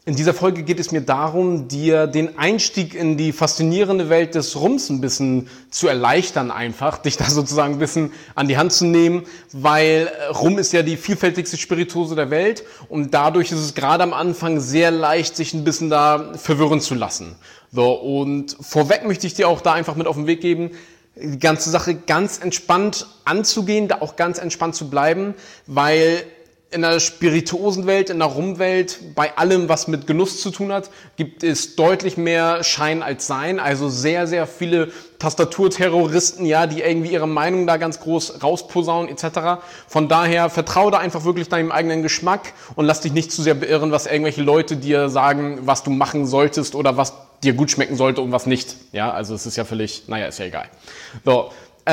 In dieser Folge geht es mir darum, dir den Einstieg in die faszinierende Welt des Rums ein bisschen zu erleichtern einfach, dich da sozusagen ein bisschen an die Hand zu nehmen, weil Rum ist ja die vielfältigste Spirituose der Welt und dadurch ist es gerade am Anfang sehr leicht, sich ein bisschen da verwirren zu lassen. So, und vorweg möchte ich dir auch da einfach mit auf den Weg geben, die ganze Sache ganz entspannt anzugehen, da auch ganz entspannt zu bleiben, weil in der Spirituosenwelt, in der Rumwelt, bei allem, was mit Genuss zu tun hat, gibt es deutlich mehr Schein als Sein. Also sehr, sehr viele Tastaturterroristen, ja, die irgendwie ihre Meinung da ganz groß rausposaunen etc. Von daher vertraue da einfach wirklich deinem eigenen Geschmack und lass dich nicht zu sehr beirren, was irgendwelche Leute dir sagen, was du machen solltest oder was dir gut schmecken sollte und was nicht. Ja, also es ist ja völlig, ist ja egal. So,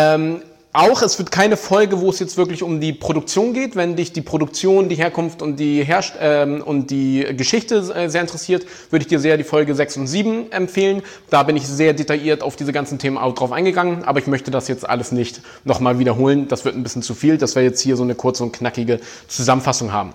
auch, es wird keine Folge, wo es jetzt wirklich um die Produktion geht. Wenn dich die Produktion, die Herkunft und die Geschichte sehr interessiert, würde ich dir sehr die Folge 6 und 7 empfehlen. Da bin ich sehr detailliert auf diese ganzen Themen auch drauf eingegangen, aber ich möchte das jetzt alles nicht nochmal wiederholen. Das wird ein bisschen zu viel, dass wir jetzt hier so eine kurze und knackige Zusammenfassung haben.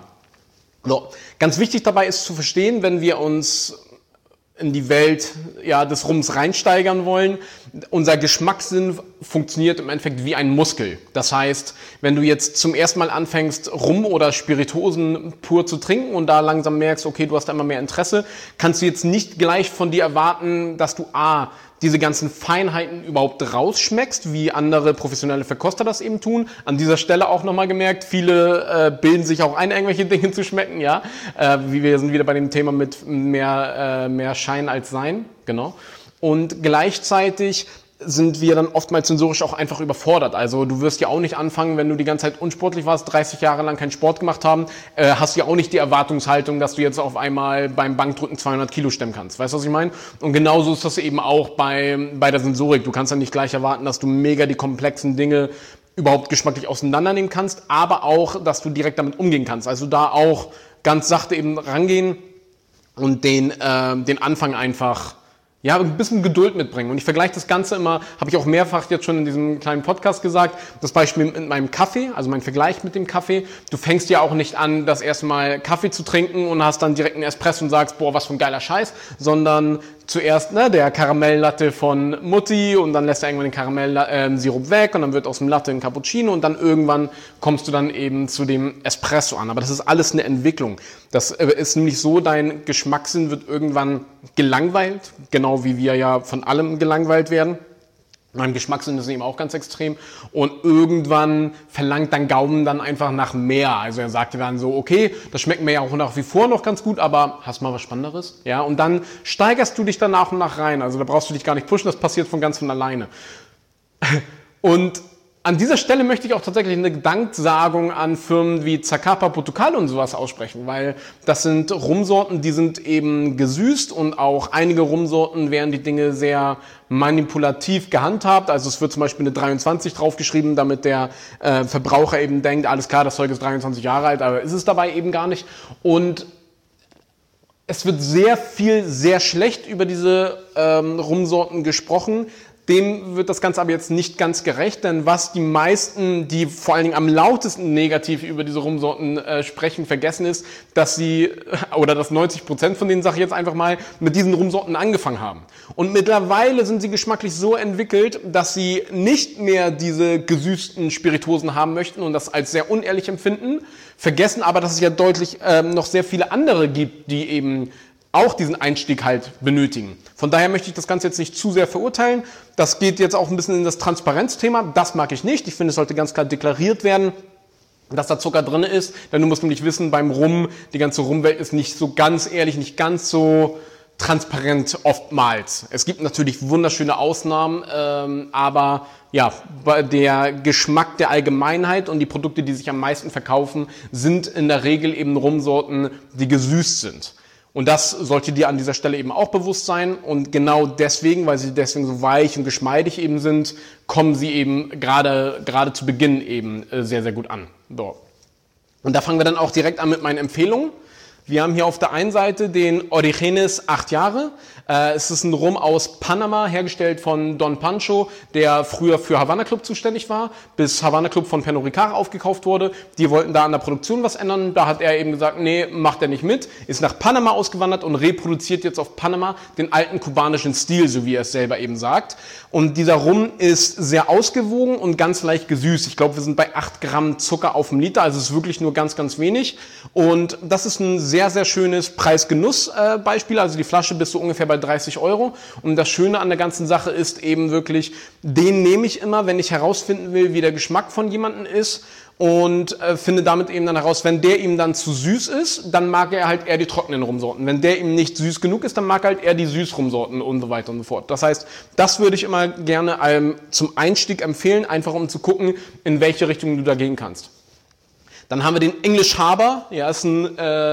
So, ganz wichtig dabei ist zu verstehen, wenn wir uns in die Welt des Rums reinsteigern wollen. Unser Geschmackssinn funktioniert im Endeffekt wie ein Muskel. Das heißt, wenn du jetzt zum ersten Mal anfängst, Rum oder Spirituosen pur zu trinken und da langsam merkst, okay, du hast da immer mehr Interesse, kannst du jetzt nicht gleich von dir erwarten, dass du diese ganzen Feinheiten überhaupt rausschmeckst, wie andere professionelle Verkoster das eben tun. An dieser Stelle auch nochmal gemerkt, viele bilden sich auch ein, irgendwelche Dinge zu schmecken, ja. Wir sind wieder bei dem Thema mit mehr Schein als Sein, genau. Und gleichzeitig sind wir dann oftmals sensorisch auch einfach überfordert. Also du wirst ja auch nicht anfangen, wenn du die ganze Zeit unsportlich warst, 30 Jahre lang keinen Sport gemacht haben, hast du ja auch nicht die Erwartungshaltung, dass du jetzt auf einmal beim Bankdrücken 200 Kilo stemmen kannst. Weißt du, was ich meine? Und genauso ist das eben auch bei der Sensorik. Du kannst ja nicht gleich erwarten, dass du mega die komplexen Dinge überhaupt geschmacklich auseinandernehmen kannst, aber auch, dass du direkt damit umgehen kannst. Also da auch ganz sachte eben rangehen und den Anfang einfach ein bisschen Geduld mitbringen. Und ich vergleiche das Ganze immer, habe ich auch mehrfach jetzt schon in diesem kleinen Podcast gesagt, das Beispiel mit meinem Kaffee, also mein Vergleich mit dem Kaffee. Du fängst ja auch nicht an, das erste Mal Kaffee zu trinken und hast dann direkt einen Espresso und sagst, boah, was für ein geiler Scheiß, sondern zuerst der Karamelllatte von Mutti und dann lässt er irgendwann den Karamellsirup weg und dann wird aus dem Latte ein Cappuccino und dann irgendwann kommst du dann eben zu dem Espresso an. Aber das ist alles eine Entwicklung. Das ist nämlich so, dein Geschmackssinn wird irgendwann gelangweilt, genau wie wir ja von allem gelangweilt werden. Mein Geschmackssinn ist eben auch ganz extrem und irgendwann verlangt dein Gaumen dann einfach nach mehr. Also er sagte dann so, okay, das schmeckt mir ja auch nach wie vor noch ganz gut, aber hast mal was Spannenderes? Ja, und dann steigerst du dich dann nach und nach rein. Also da brauchst du dich gar nicht pushen, das passiert von ganz von alleine. Und an dieser Stelle möchte ich auch tatsächlich eine Danksagung an Firmen wie Zacapa, Portugal und sowas aussprechen, weil das sind Rumsorten, die sind eben gesüßt und auch einige Rumsorten werden die Dinge sehr manipulativ gehandhabt. Also es wird zum Beispiel eine 23 draufgeschrieben, damit der Verbraucher eben denkt, alles klar, das Zeug ist 23 Jahre alt, aber ist es dabei eben gar nicht. Und es wird sehr viel, sehr schlecht über diese Rumsorten gesprochen. Dem wird das Ganze aber jetzt nicht ganz gerecht, denn was die meisten, die vor allen Dingen am lautesten negativ über diese Rumsorten sprechen, vergessen ist, dass 90% von denen, sage ich jetzt einfach mal, mit diesen Rumsorten angefangen haben. Und mittlerweile sind sie geschmacklich so entwickelt, dass sie nicht mehr diese gesüßten Spirituosen haben möchten und das als sehr unehrlich empfinden, vergessen aber, dass es ja deutlich noch sehr viele andere gibt, die eben auch diesen Einstieg halt benötigen. Von daher möchte ich das Ganze jetzt nicht zu sehr verurteilen. Das geht jetzt auch ein bisschen in das Transparenzthema. Das mag ich nicht. Ich finde, es sollte ganz klar deklariert werden, dass da Zucker drin ist. Denn du musst nämlich wissen, beim Rum, die ganze Rumwelt ist nicht so ganz ehrlich, nicht ganz so transparent oftmals. Es gibt natürlich wunderschöne Ausnahmen, aber der Geschmack der Allgemeinheit und die Produkte, die sich am meisten verkaufen, sind in der Regel eben Rumsorten, die gesüßt sind. Und das sollte dir an dieser Stelle eben auch bewusst sein. Und genau deswegen, weil sie deswegen so weich und geschmeidig eben sind, kommen sie eben gerade zu Beginn eben sehr, sehr gut an. So. Und da fangen wir dann auch direkt an mit meinen Empfehlungen. Wir haben hier auf der einen Seite den Orígenes 8 Jahre. Es ist ein Rum aus Panama, hergestellt von Don Pancho, der früher für Havana Club zuständig war, bis Havana Club von Pernod Ricard aufgekauft wurde. Die wollten da an der Produktion was ändern. Da hat er eben gesagt, nee, macht er nicht mit. Ist nach Panama ausgewandert und reproduziert jetzt auf Panama den alten kubanischen Stil, so wie er es selber eben sagt. Und dieser Rum ist sehr ausgewogen und ganz leicht gesüßt. Ich glaube, wir sind bei 8 Gramm Zucker auf dem Liter, also es ist wirklich nur ganz, ganz wenig. Und das ist ein sehr, sehr schönes Preis-Genuss-Beispiel. Also die Flasche bist du ungefähr bei 30 Euro. Und das Schöne an der ganzen Sache ist eben wirklich, den nehme ich immer, wenn ich herausfinden will, wie der Geschmack von jemandem ist. Und finde damit eben dann heraus, wenn der ihm dann zu süß ist, dann mag er halt eher die trockenen Rumsorten. Wenn der ihm nicht süß genug ist, dann mag er halt eher die Süßrumsorten und so weiter und so fort. Das heißt, das würde ich immer gerne zum Einstieg empfehlen, einfach um zu gucken, in welche Richtung du da gehen kannst. Dann haben wir den English Harbor, ja, ist ein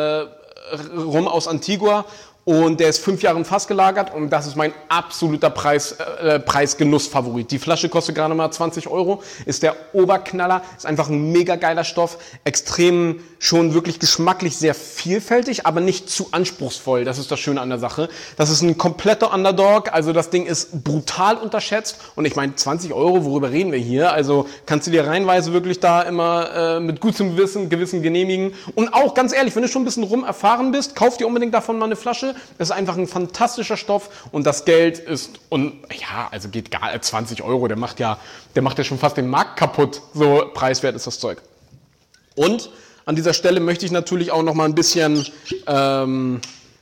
Rum aus Antigua. Und der ist 5 Jahre im Fass gelagert und das ist mein absoluter Preis-Genuss-Favorit. Die Flasche kostet gerade mal 20 Euro, ist der Oberknaller, ist einfach ein mega geiler Stoff, extrem schon wirklich geschmacklich sehr vielfältig, aber nicht zu anspruchsvoll. Das ist das Schöne an der Sache. Das ist ein kompletter Underdog, also das Ding ist brutal unterschätzt und ich meine 20 Euro, worüber reden wir hier? Also kannst du dir reihenweise wirklich da immer mit gutem Gewissen genehmigen. Und auch ganz ehrlich, wenn du schon ein bisschen rumerfahren bist, kauf dir unbedingt davon mal eine Flasche. Das ist einfach ein fantastischer Stoff und das Geld ist, und ja, also geht gar 20 Euro, der macht ja schon fast den Markt kaputt. So preiswert ist das Zeug. Und an dieser Stelle möchte ich natürlich auch noch mal ein bisschen, mein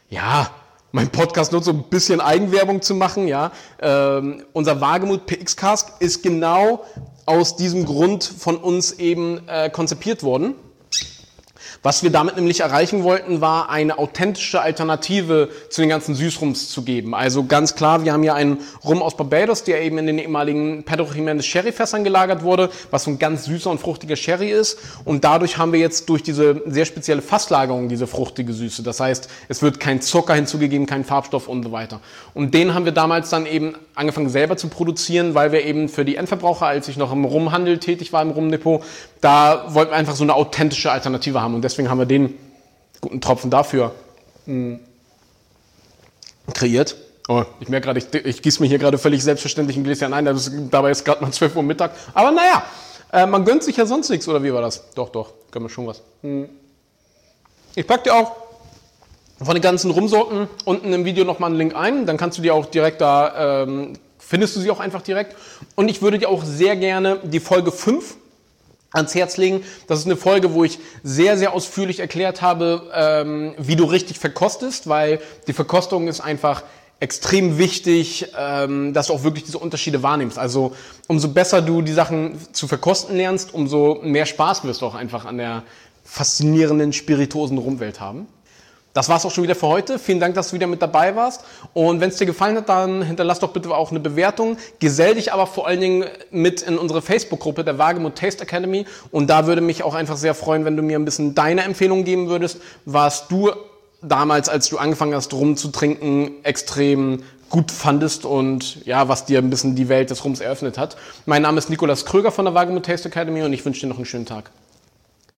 Podcast nur so ein bisschen Eigenwerbung zu machen, ja. Unser Wagemut PX Cask ist genau aus diesem Grund von uns eben konzipiert worden. Was wir damit nämlich erreichen wollten, war eine authentische Alternative zu den ganzen Süßrums zu geben. Also ganz klar, wir haben hier einen Rum aus Barbados, der eben in den ehemaligen Pedro Ximénez Sherry-Fässern gelagert wurde, was so ein ganz süßer und fruchtiger Sherry ist. Und dadurch haben wir jetzt durch diese sehr spezielle Fasslagerung diese fruchtige Süße. Das heißt, es wird kein Zucker hinzugegeben, kein Farbstoff und so weiter. Und den haben wir damals dann eben angefangen selber zu produzieren, weil wir eben für die Endverbraucher, als ich noch im Rumhandel tätig war, im Rumdepot, da wollten wir einfach so eine authentische Alternative haben. Und deswegen haben wir den guten Tropfen dafür kreiert. Oh, ich merke gerade, ich gieße mir hier gerade völlig selbstverständlich ein Gläschen ein. Dabei ist gerade mal 12 Uhr Mittag. Aber naja, man gönnt sich ja sonst nichts, oder wie war das? Doch, gönnen wir schon was. Ich packe dir auch von den ganzen Rumsorten unten im Video nochmal einen Link ein. Dann kannst du dir auch direkt da, findest du sie auch einfach direkt. Und ich würde dir auch sehr gerne die Folge 5 ans Herz legen. Das ist eine Folge, wo ich sehr, sehr ausführlich erklärt habe, wie du richtig verkostest, weil die Verkostung ist einfach extrem wichtig, dass du auch wirklich diese Unterschiede wahrnimmst. Also umso besser du die Sachen zu verkosten lernst, umso mehr Spaß wirst du auch einfach an der faszinierenden spirituosen Rumwelt haben. Das war's auch schon wieder für heute. Vielen Dank, dass du wieder mit dabei warst. Und wenn es dir gefallen hat, dann hinterlass doch bitte auch eine Bewertung. Gesell dich aber vor allen Dingen mit in unsere Facebook-Gruppe der Wagemut Taste Academy. Und da würde mich auch einfach sehr freuen, wenn du mir ein bisschen deine Empfehlung geben würdest, was du damals, als du angefangen hast, Rum zu trinken, extrem gut fandest und ja, was dir ein bisschen die Welt des Rums eröffnet hat. Mein Name ist Nikolas Kröger von der Wagemut Taste Academy und ich wünsche dir noch einen schönen Tag.